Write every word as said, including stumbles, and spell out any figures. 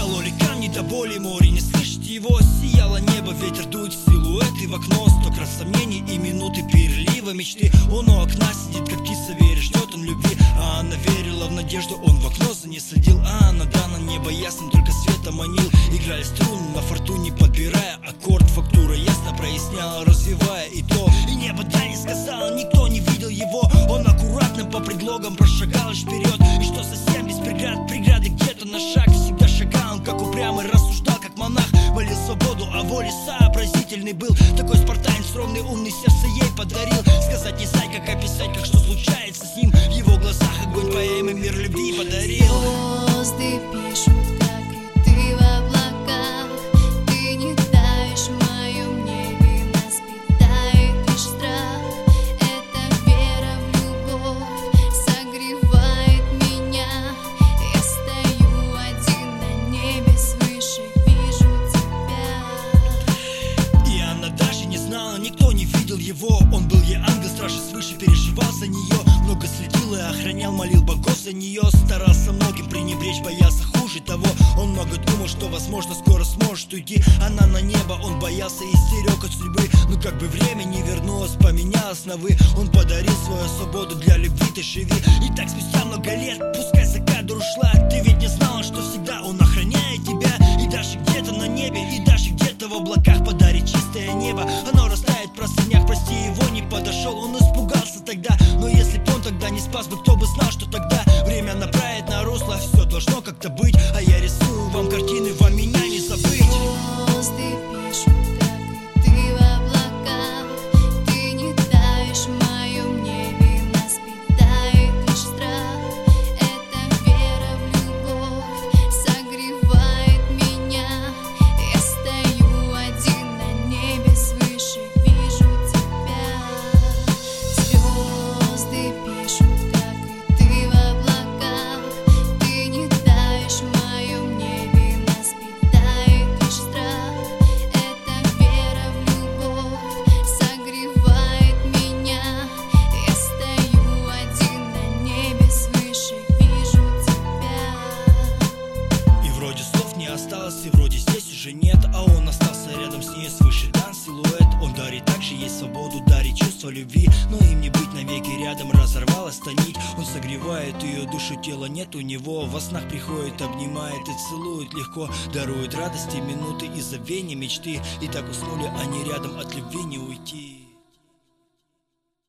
Кололи камни до боли, море не слышать его. Сияло небо, ветер дует в силуэты в окно. Сто крат сомнений и минуты перелива мечты. Он у окна сидит, как птица вере, ждет он любви. А она верила в надежду, он в окно за ней следил. А она да, на небо ясным, только светом манил. Играли струны на фортуне, подбирая аккорд. Фактура ясно проясняла, развивая итог. И небо да не сказала, никто не видел его. Он аккуратно по предлогам прошагал лишь вперед. И что совсем без преград, преграды где-то на шаг. Всегда шагал он, как упрямый, рассуждал, как монах. Молил свободу, а воле сообразительный был. Такой спартанец, ровный, умный, сердце ей подарил. Сказать не знать, как описать, как что случается с ним. В его глазах огонь поэмы, мир любви подарил. Звезды пишут, как и ты в облаках. Ты не таешь в моем небе, нас питает лишь страх. Эта вера в любовь согревает меня. Я стою один на небе, свыше вижу тебя. И она даже не знала, никто не видел его. Он был ей ангел, страшный свыше, переживал за нее. Много следил и охранял, молил богов за нее. Старался многим пренебречь, боялся хуже того. Он много думал, что возможно скоро сможет уйти. Она на небо, он боялся и истерек от судьбы. Но как бы время не вернулось, поменялось на вы. Он подарил свою свободу, для любви ты живи. И так спустя много лет, пускай за кадр ушла. Ты ведь не знала, что всегда он охраняет тебя. И даже где-то на небе, и даже где-то в облаках подарит чистое небо. Оно растает в простынях, прости, его не подошел. Он испугался тогда, но если б он тогда не спас бы, кто бы знал, что тогда время направит на русло. Все должно как-то быть, а я рисую вам картины, вам меня не забыть. Звезды пишут, как и ты в облаках. Ты не таешь в моем небе, нас питает лишь страх. Эта вера в любовь согревает меня. Я стою один на небе, свыше вижу тебя. Звезды пишут, как и ты в облаках. Ты не таешь в моем небе, нас питает лишь страх. Эта вера в любовь согревает меня. Я стою один на небе, свыше вижу тебя. И вроде слов не осталось, и вроде здесь уже нет. А он остался рядом с ней, свыше дан силуэт. Он дарит также ей свободу, дарит чувство любви. Но им не быть навеки рядом, разорвалась та нить. Он согревает ее душу, тела нет у него. Во снах приходит, обнимает и целует легко. Дарует радости минуты и забвения мечты. И так уснули они рядом, от любви не уйти.